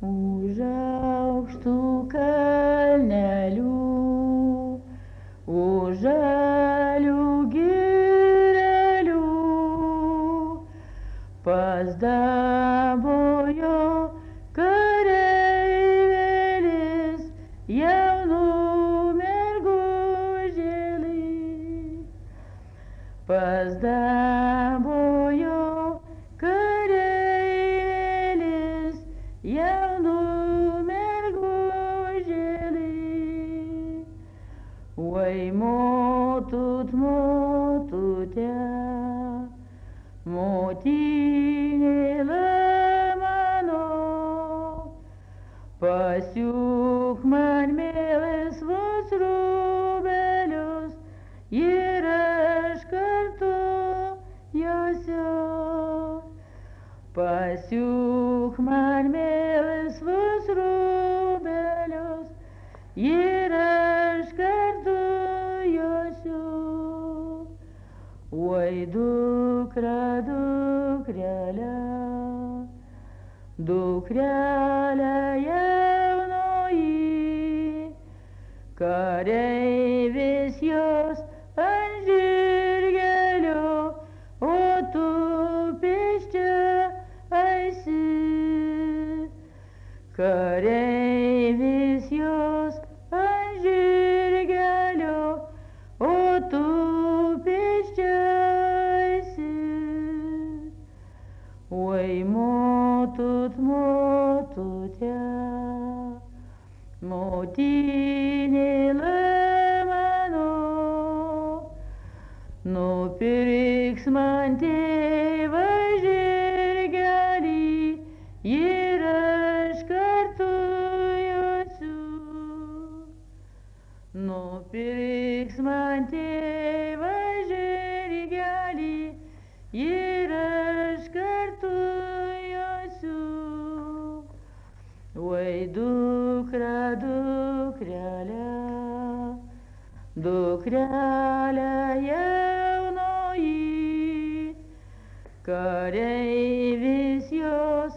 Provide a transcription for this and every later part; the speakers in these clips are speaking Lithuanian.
Už aukštų kalnelių, už žalių girelių, pas dabojo kareivėlis jaunų mergužėlį. Pas dabojo kareivėlis jaunų mergužėlį. Oi motut, motute, motinėle mano, pasiūk man mėlesvus rūbelius ir aš kartu josiu. Pasiūk man mėlesvus rūbelius ir aš kartu josiu. Oi dukra, dukrelė, dukrelė jaunoji, kareivis jos ant žirgelio, o tu pėsčia eisi. Kareivis jos ant žirgelio, o tu pėsčia eisi. Oi motut, motute, motinėle mano, nupirks man tėvas žirgelį ir aš kartu josiu. Nupirks man tėvas žirgelį ir aš kartu josiu. Oi dukra, dukrelė, dukrelė jaunoji, kareivis jos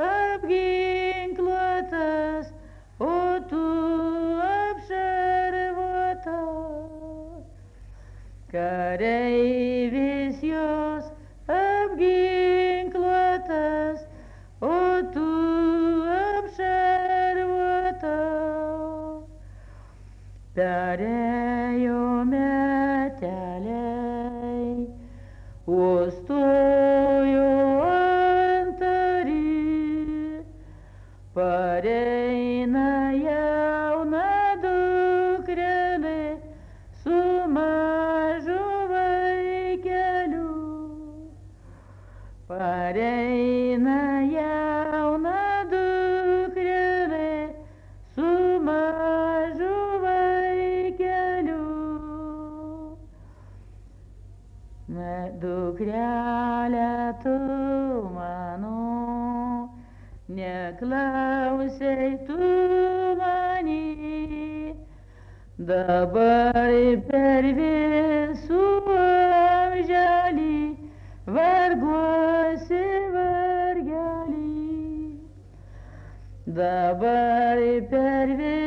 apginkluotas, o tu apšarvuotas. Kareivis jos apginkluotas, o tu apšarvuotas. Perėjo meteliai, užstojo antarį, pareina jauna dukrelė su mažu vaikeliu. Pareina jauna dukrelė su mažu vaikeliu. Dukrelė tu mano, neklausei tu mani, dabar per visų amželį varguosi vargelį. Dabar per visų